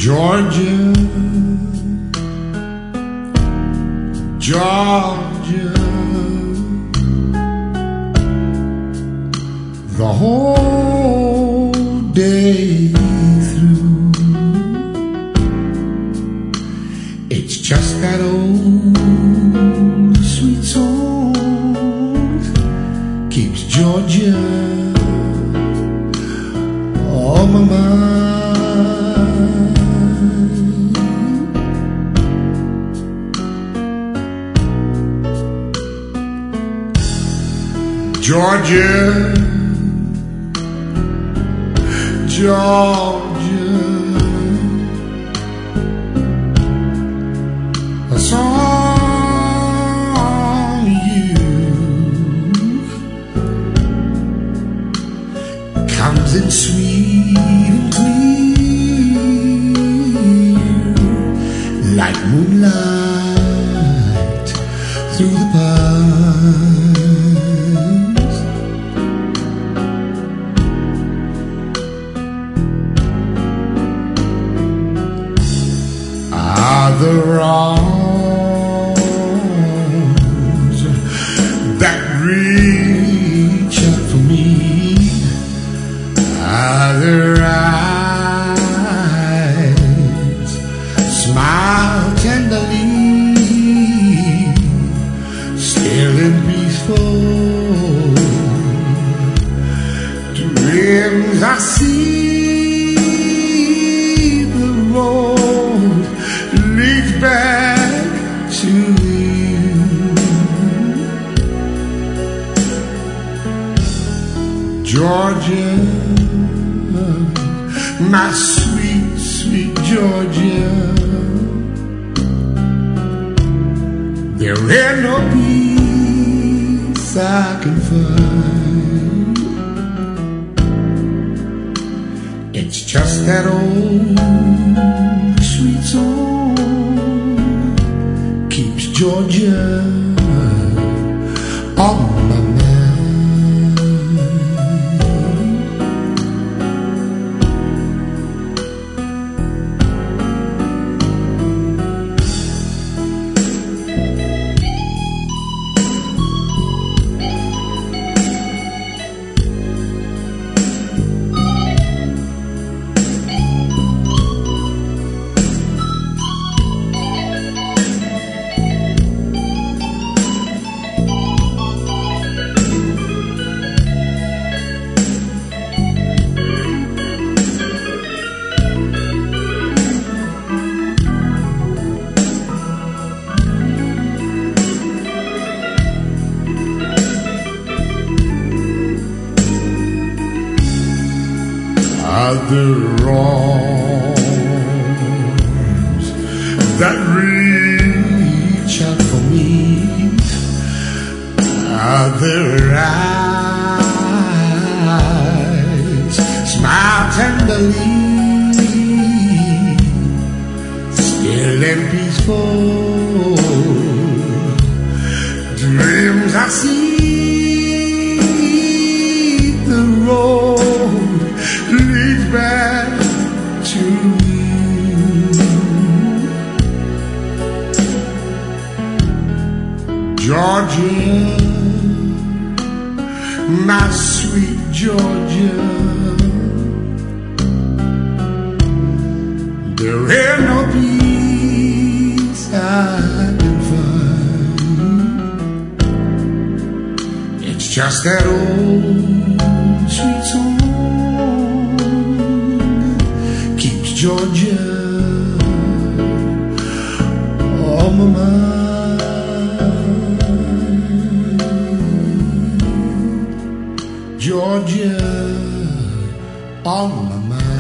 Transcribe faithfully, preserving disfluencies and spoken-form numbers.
Georgia, Georgia, the whole day through. It's just that old sweet song keeps Georgia on my mind. Georgia, Georgia, a song you comes in sweet and clear, like moonlight through the pines. The wrongs that reach out for me are their eyes smile tenderly, still and peaceful. Dreams I see the road leads back to you. Georgia, my sweet, sweet Georgia, there ain't no peace I can find. It's just that old sweet song keeps Georgia on my mind. The wrongs that reach out for me are their eyes smile tenderly, still and peaceful. Dreams I see the road leads back to you. Georgia, my sweet Georgia, there ain't no peace I can find. It's just that old sweet song Georgia on my mind. Georgia on my mind.